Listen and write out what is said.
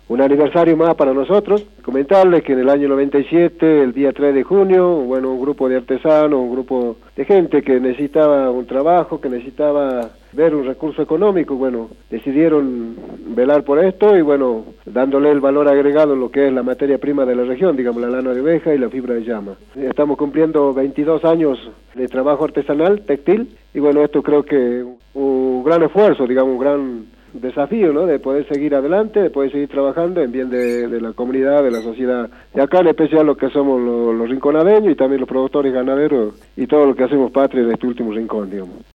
un aniversario más para nosotros. Comentarles que en el año 97, el día 3 de junio, bueno, un grupo de artesanos, un grupo de gente que necesitaba un trabajo, que necesitaba ver un recurso económico, bueno, decidieron velar por esto y bueno, dándole el valor agregado en lo que es la materia prima de la región, digamos la lana de oveja y la fibra de llama. Estamos cumpliendo 22 años de trabajo artesanal, textil, y bueno, esto creo que un gran esfuerzo, digamos, un gran desafío, ¿no? De poder seguir adelante, de poder seguir trabajando en bien de la comunidad, de la sociedad, y acá en especial lo que somos los rinconadeños y también los productores ganaderos y todo lo que hacemos patria en este último rincón, digamos.